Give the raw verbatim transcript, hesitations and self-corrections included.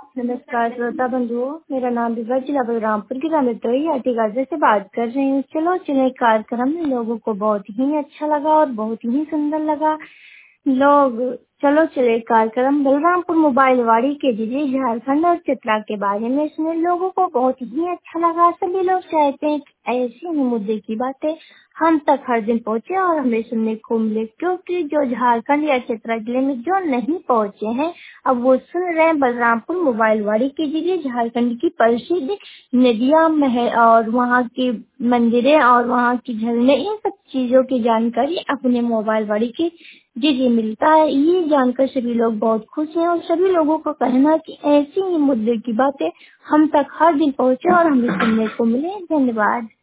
नमस्कार श्रोता बंधुओं, मेरा नाम विभा जिला बलरामपुर की रामेतोई आटी गाजे से बात कर रही हूँ। चलो चले कार्यक्रम में लोगों को बहुत ही अच्छा लगा और बहुत ही सुंदर लगा। लोग चलो चले कार्यक्रम बलरामपुर मोबाइल वाड़ी के जिले झारखंड और चित्रा के बारे में सुने। लोगों को बहुत ही अच्छा लगा। सभी लोग चाहते हैं कि ऐसे ही मुद्दे की बातें हम तक हर दिन पहुंचे और हमें सुनने को मिले, क्योंकि जो झारखंड या चित्रा जिले में जो नहीं पहुंचे हैं अब वो सुन रहे हैं बलरामपुर मोबाइल वाड़ी के जिले झारखंड की प्रसिद्ध नदियां महल और वहाँ के मंदिरें और वहाँ की झरने, इन सब चीजों की जानकारी अपने मोबाइल वाड़ी के जी जी मिलता है। ये जानकर सभी लोग बहुत खुश हैं और सभी लोगों को कहना है कि ऐसी ही मुद्दे की बातें हम तक हर दिन पहुंचे और हमें सुनने को मिले। धन्यवाद।